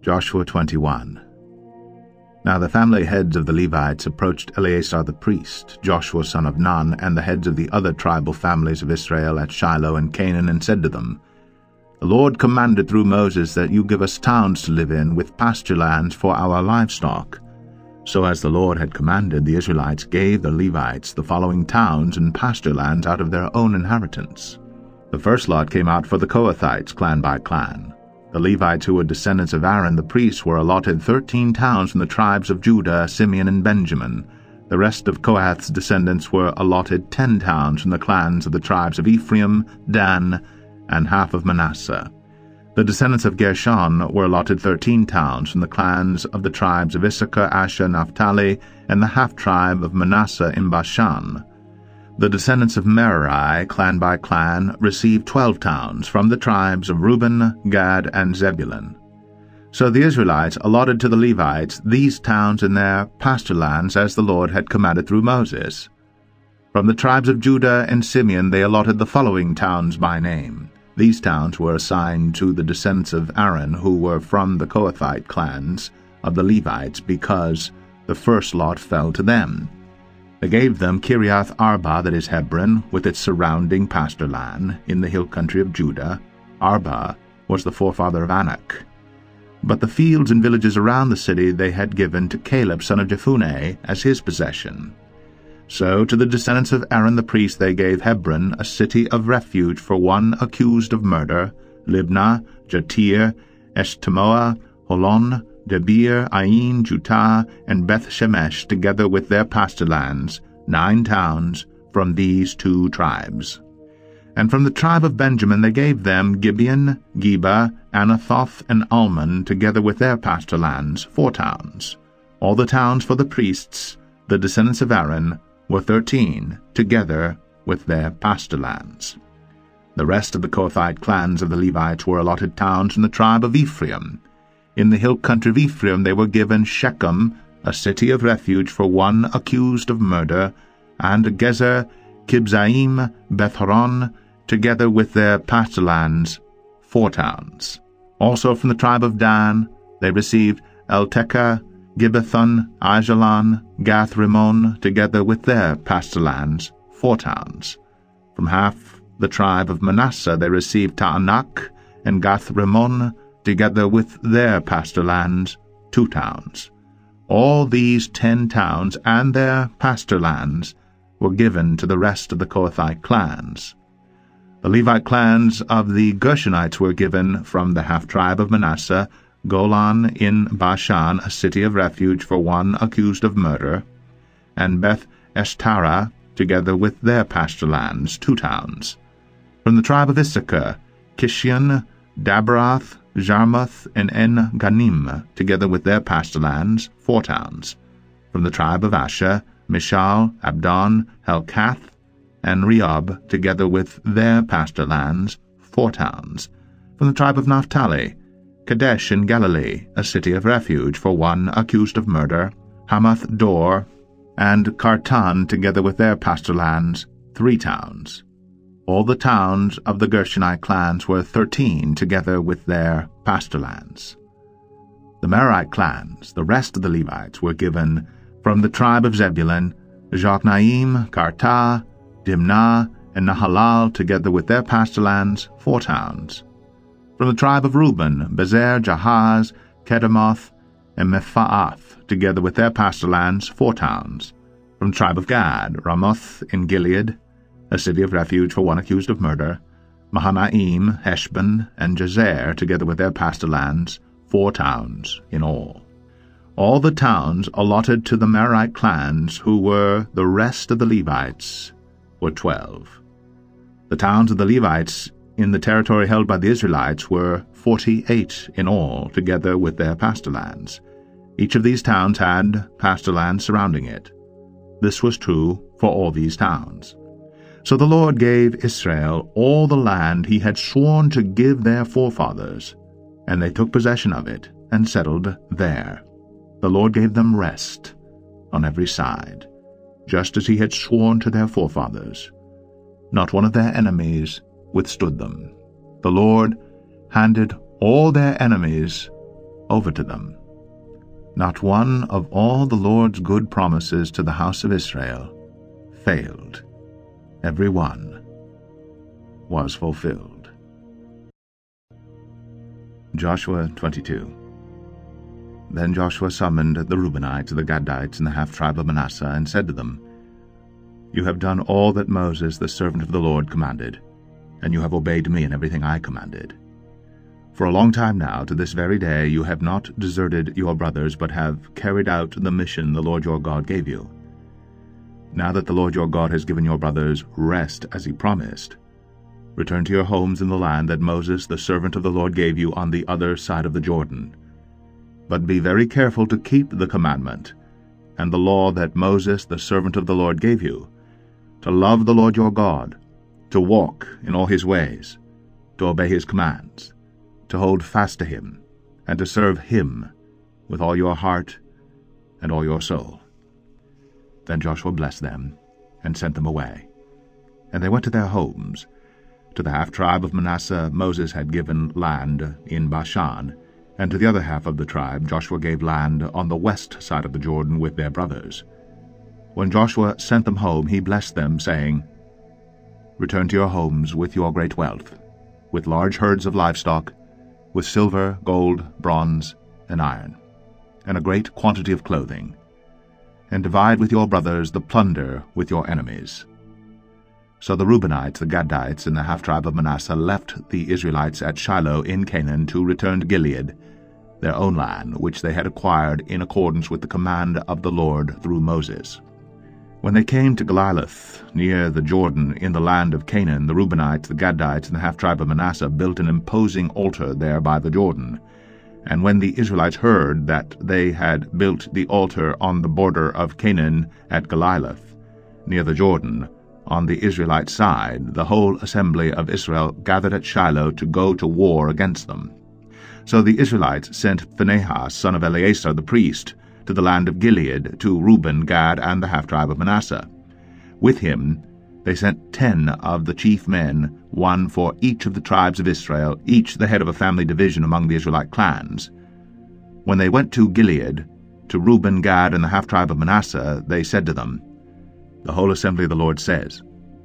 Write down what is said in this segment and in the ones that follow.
Joshua 21. Now the family heads of the Levites approached Eleazar the priest, Joshua son of Nun, and the heads of the other tribal families of Israel at Shiloh and Canaan, and said to them, The Lord commanded through Moses that you give us towns to live in with pasture lands for our livestock. So as the Lord had commanded, the Israelites gave the Levites the following towns and pasture lands out of their own inheritance. The first lot came out for the Kohathites, clan by clan. The Levites, who were descendants of Aaron the priest, were allotted 13 towns from the tribes of Judah, Simeon, and Benjamin. The rest of Kohath's descendants were allotted 10 towns from the clans of the tribes of Ephraim, Dan, and half of Manasseh. The descendants of Gershon were allotted 13 towns from the clans of the tribes of Issachar, Asher, Naphtali, and the half-tribe of Manasseh in Bashan. The descendants of Merari, clan by clan, received 12 towns from the tribes of Reuben, Gad, and Zebulun. So the Israelites allotted to the Levites these towns in their pasture lands as the Lord had commanded through Moses. From the tribes of Judah and Simeon they allotted the following towns by name. These towns were assigned to the descendants of Aaron, who were from the Kohathite clans of the Levites, because the first lot fell to them. They gave them Kiriath Arba, that is Hebron, with its surrounding pasture land, in the hill country of Judah. Arba was the forefather of Anak. But the fields and villages around the city they had given to Caleb son of Jephunneh as his possession. So to the descendants of Aaron the priest they gave Hebron, a city of refuge for one accused of murder, Libnah, Jatir, Eshtemoa, Holon, Debir, Ain, Jutah, and Beth-Shemesh, together with their pasture lands, 9 towns from these 2 tribes. And from the tribe of Benjamin they gave them Gibeon, Geba, Anathoth, and Almon, together with their pasture lands, 4 towns. All the towns for the priests, the descendants of Aaron, were 13, together with their pasture lands. The rest of the Kohathite clans of the Levites were allotted towns from the tribe of Ephraim. In the hill country of Ephraim they were given Shechem, a city of refuge for one accused of murder, and Gezer, Kibzaim, Beth-horon, together with their pasture lands, 4 towns. Also from the tribe of Dan they received Eltekeh, Gibbethon, Ajalon, Gath-Rimmon, together with their pasture lands, 4 towns. From half the tribe of Manasseh they received Taanach and Gath-Rimmon, together with their pasture lands, 2 towns. All these 10 towns and their pasture lands were given to the rest of the Kohathite clans. The Levite clans of the Gershonites were given from the half-tribe of Manasseh, Golan in Bashan, a city of refuge for one accused of murder, and Beth-Eshtara, together with their pasture lands, 2 towns. From the tribe of Issachar, Kishion, Daberath, Jarmuth, and En-Ganim, together with their pasture lands, 4 towns. From the tribe of Asher, Mishal, Abdon, Helkath, and Rehob, together with their pasture lands, 4 towns. From the tribe of Naphtali, Kadesh in Galilee, a city of refuge for one accused of murder, Hamath-dor, and Kartan, together with their pasture lands, 3 towns. All the towns of the Gershonite clans were 13, together with their pasture lands. The Merarite clans, the rest of the Levites, were given from the tribe of Zebulun, Jokneam, Kartah, Dimnah, and Nahalal, together with their pasture lands, 4 towns. From the tribe of Reuben, Bezer, Jahaz, Kedemoth, and Mephaath, together with their pasture lands, 4 towns. From the tribe of Gad, Ramoth in Gilead, a city of refuge for one accused of murder, Mahanaim, Heshbon, and Jazer, together with their pasture lands, 4 towns in all. All the towns allotted to the Merarite clans, who were the rest of the Levites, were 12. The towns of the Levites in the territory held by the Israelites were 48 in all, together with their pasture lands. Each of these towns had pasture lands surrounding it. This was true for all these towns. So the Lord gave Israel all the land he had sworn to give their forefathers, and they took possession of it and settled there. The Lord gave them rest on every side, just as he had sworn to their forefathers. Not one of their enemies withstood them. The Lord handed all their enemies over to them. Not one of all the Lord's good promises to the house of Israel failed. Every one was fulfilled. Joshua 22. Then Joshua summoned the Reubenites, the Gadites, and the half-tribe of Manasseh, and said to them, You have done all that Moses, the servant of the Lord, commanded, and you have obeyed me in everything I commanded. For a long time now, to this very day, you have not deserted your brothers, but have carried out the mission the Lord your God gave you. Now that the Lord your God has given your brothers rest as he promised, return to your homes in the land that Moses, the servant of the Lord, gave you on the other side of the Jordan. But be very careful to keep the commandment and the law that Moses, the servant of the Lord, gave you, to love the Lord your God, to walk in all his ways, to obey his commands, to hold fast to him, and to serve him with all your heart and all your soul. Then Joshua blessed them, and sent them away. And they went to their homes. To the half-tribe of Manasseh Moses had given land in Bashan, and to the other half of the tribe Joshua gave land on the west side of the Jordan with their brothers. When Joshua sent them home, he blessed them, saying, Return to your homes with your great wealth, with large herds of livestock, with silver, gold, bronze, and iron, and a great quantity of clothing, and divide with your brothers the plunder with your enemies. So the Reubenites, the Gadites, and the half-tribe of Manasseh left the Israelites at Shiloh in Canaan to return to Gilead, their own land, which they had acquired in accordance with the command of the Lord through Moses. When they came to Geliloth, near the Jordan, in the land of Canaan, the Reubenites, the Gadites, and the half-tribe of Manasseh built an imposing altar there by the Jordan. And when the Israelites heard that they had built the altar on the border of Canaan at Geliloth, near the Jordan, on the Israelite side, the whole assembly of Israel gathered at Shiloh to go to war against them. So the Israelites sent Phinehas, son of Eleazar the priest, to the land of Gilead, to Reuben, Gad, and the half-tribe of Manasseh. With him they sent 10 of the chief men, one for each of the tribes of Israel, each the head of a family division among the Israelite clans. When they went to Gilead, to Reuben, Gad, and the half-tribe of Manasseh, they said to them, The whole assembly of the Lord says,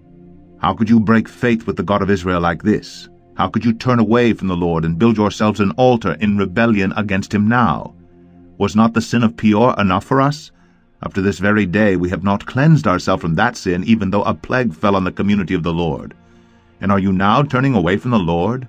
How could you break faith with the God of Israel like this? How could you turn away from the Lord and build yourselves an altar in rebellion against him now? Was not the sin of Peor enough for us? Up to this very day we have not cleansed ourselves from that sin, even though a plague fell on the community of the Lord. And are you now turning away from the Lord?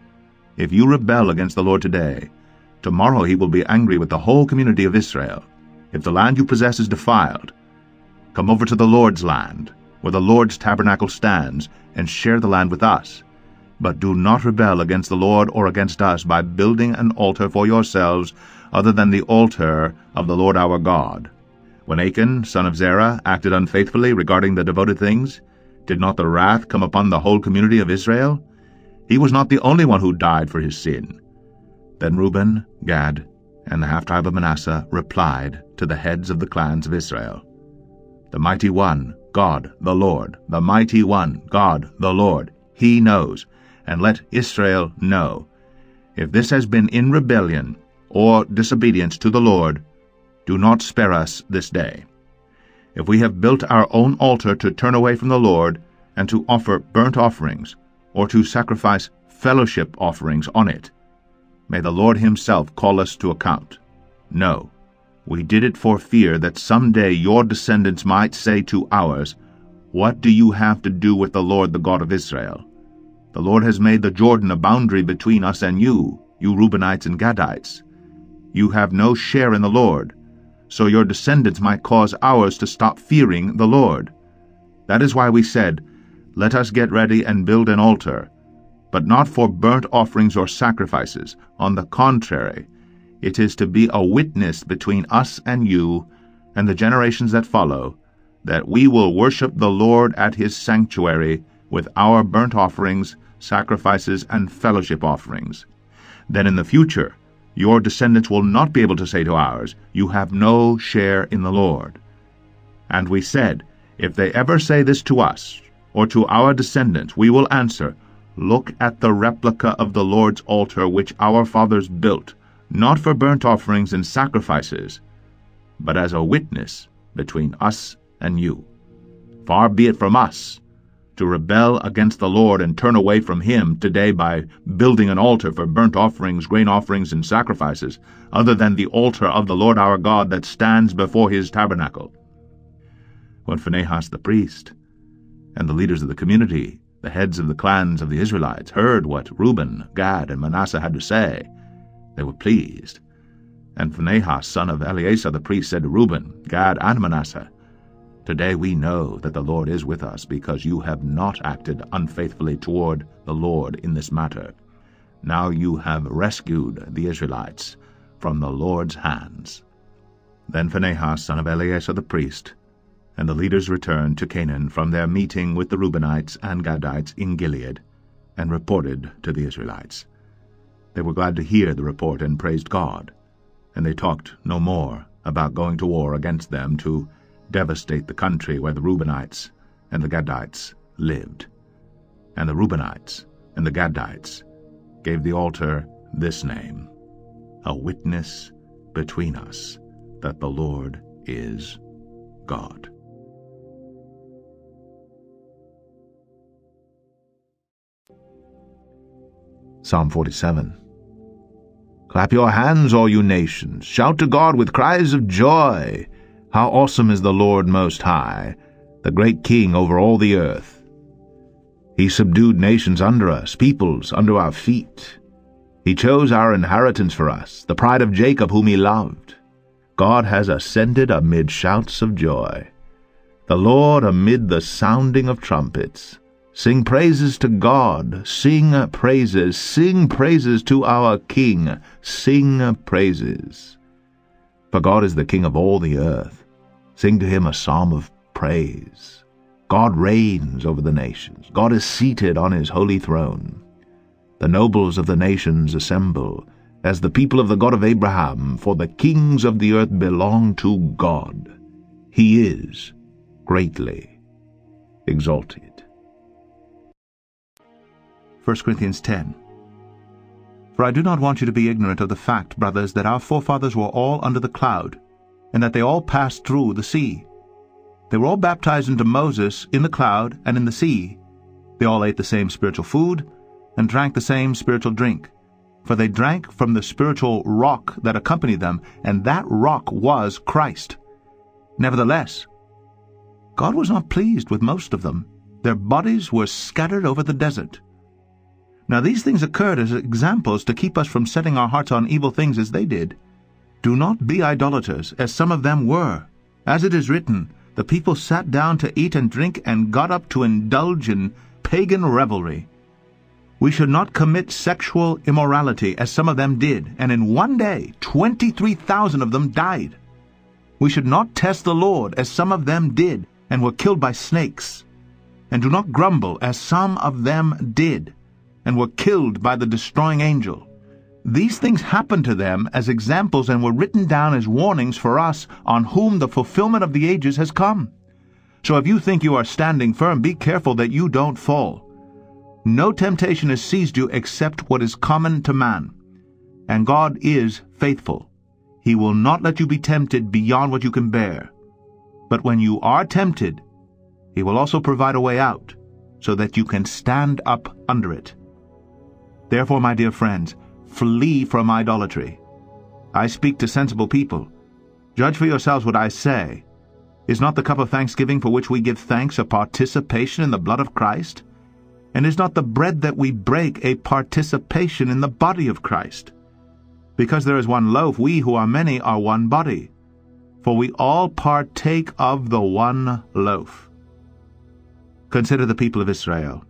If you rebel against the Lord today, tomorrow he will be angry with the whole community of Israel. If the land you possess is defiled, come over to the Lord's land, where the Lord's tabernacle stands, and share the land with us. But do not rebel against the Lord or against us by building an altar for yourselves other than the altar of the Lord our God. When Achan, son of Zerah, acted unfaithfully regarding the devoted things, did not the wrath come upon the whole community of Israel? He was not the only one who died for his sin. Then Reuben, Gad, and the half-tribe of Manasseh replied to the heads of the clans of Israel, The mighty one, God, the Lord, the mighty one, God, the Lord, he knows, and let Israel know. If this has been in rebellion or disobedience to the Lord, do not spare us this day. If we have built our own altar to turn away from the Lord, and to offer burnt offerings, or to sacrifice fellowship offerings on it, may the Lord himself call us to account. No, we did it for fear that some day your descendants might say to ours, What do you have to do with the Lord, the God of Israel? The Lord has made the Jordan a boundary between us and you Reubenites and Gadites. You have no share in the Lord, so your descendants might cause ours to stop fearing the Lord. That is why we said, Let us get ready and build an altar, but not for burnt offerings or sacrifices. On the contrary, it is to be a witness between us and you and the generations that follow, that we will worship the Lord at his sanctuary with our burnt offerings, sacrifices, and fellowship offerings. Then in the future, your descendants will not be able to say to ours, You have no share in the Lord. And we said, If they ever say this to us, or to our descendants, we will answer, Look at the replica of the Lord's altar which our fathers built, not for burnt offerings and sacrifices, but as a witness between us and you. Far be it from us to rebel against the Lord and turn away from him today by building an altar for burnt offerings, grain offerings, and sacrifices, other than the altar of the Lord our God that stands before his tabernacle. When Phinehas the priest and the leaders of the community, the heads of the clans of the Israelites, heard what Reuben, Gad, and Manasseh had to say, they were pleased. And Phinehas, son of Eleazar the priest, said to Reuben, Gad, and Manasseh, Today we know that the Lord is with us, because you have not acted unfaithfully toward the Lord in this matter. Now you have rescued the Israelites from the Lord's hands. Then Phinehas, son of Eleazar the priest, and the leaders returned to Canaan from their meeting with the Reubenites and Gadites in Gilead, and reported to the Israelites. They were glad to hear the report and praised God, and they talked no more about going to war against them to devastate the country where the Reubenites and the Gadites lived. And the Reubenites and the Gadites gave the altar this name, A Witness Between Us that the Lord is God. Psalm 47. Clap your hands, all you nations. Shout to God with cries of joy. How awesome is the Lord Most High, the great King over all the earth. He subdued nations under us, peoples under our feet. He chose our inheritance for us, the pride of Jacob whom he loved. God has ascended amid shouts of joy, the Lord amid the sounding of trumpets. Sing praises to God, sing praises to our King, sing praises. For God is the King of all the earth. Sing to him a psalm of praise. God reigns over the nations. God is seated on his holy throne. The nobles of the nations assemble, as the people of the God of Abraham, for the kings of the earth belong to God. He is greatly exalted. 1 Corinthians 10. For I do not want you to be ignorant of the fact, brothers, that our forefathers were all under the cloud, and that they all passed through the sea. They were all baptized into Moses in the cloud and in the sea. They all ate the same spiritual food and drank the same spiritual drink, for they drank from the spiritual rock that accompanied them, and that rock was Christ. Nevertheless, God was not pleased with most of them. Their bodies were scattered over the desert. Now these things occurred as examples to keep us from setting our hearts on evil things as they did. Do not be idolaters, as some of them were. As it is written, the people sat down to eat and drink and got up to indulge in pagan revelry. We should not commit sexual immorality, as some of them did, and in one day 23,000 of them died. We should not test the Lord, as some of them did, and were killed by snakes. And do not grumble, as some of them did, and were killed by the destroying angel. These things happened to them as examples and were written down as warnings for us, on whom the fulfillment of the ages has come. So if you think you are standing firm, be careful that you don't fall. No temptation has seized you except what is common to man. And God is faithful. He will not let you be tempted beyond what you can bear. But when you are tempted, he will also provide a way out, so that you can stand up under it. Therefore, my dear friends, flee from idolatry. I speak to sensible people. Judge for yourselves what I say. Is not the cup of thanksgiving for which we give thanks a participation in the blood of Christ? And is not the bread that we break a participation in the body of Christ? Because there is one loaf, we who are many are one body, for we all partake of the one loaf. Consider the people of Israel.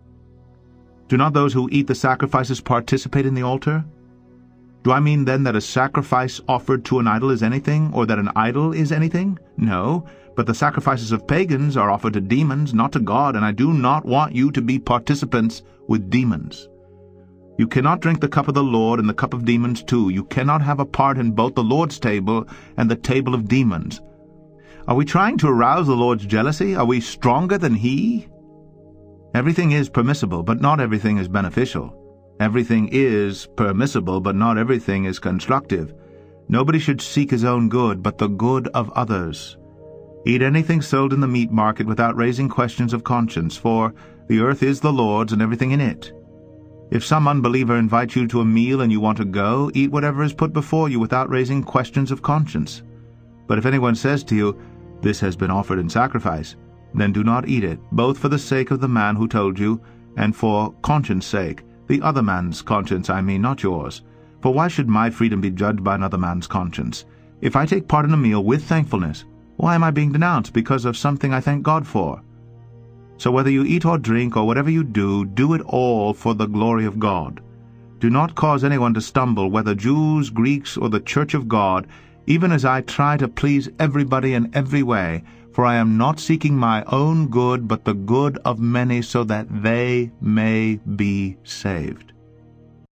Do not those who eat the sacrifices participate in the altar? Do I mean then that a sacrifice offered to an idol is anything, or that an idol is anything? No, but the sacrifices of pagans are offered to demons, not to God, and I do not want you to be participants with demons. You cannot drink the cup of the Lord and the cup of demons too. You cannot have a part in both the Lord's table and the table of demons. Are we trying to arouse the Lord's jealousy? Are we stronger than he? Everything is permissible, but not everything is beneficial. Everything is permissible, but not everything is constructive. Nobody should seek his own good, but the good of others. Eat anything sold in the meat market without raising questions of conscience, for the earth is the Lord's and everything in it. If some unbeliever invites you to a meal and you want to go, eat whatever is put before you without raising questions of conscience. But if anyone says to you, "This has been offered in sacrifice," then do not eat it, both for the sake of the man who told you, and for conscience sake, the other man's conscience, I mean, not yours. For why should my freedom be judged by another man's conscience? If I take part in a meal with thankfulness, why am I being denounced because of something I thank God for? So whether you eat or drink, or whatever you do, do it all for the glory of God. Do not cause anyone to stumble, whether Jews, Greeks, or the church of God, even as I try to please everybody in every way, for I am not seeking my own good, but the good of many, so that they may be saved.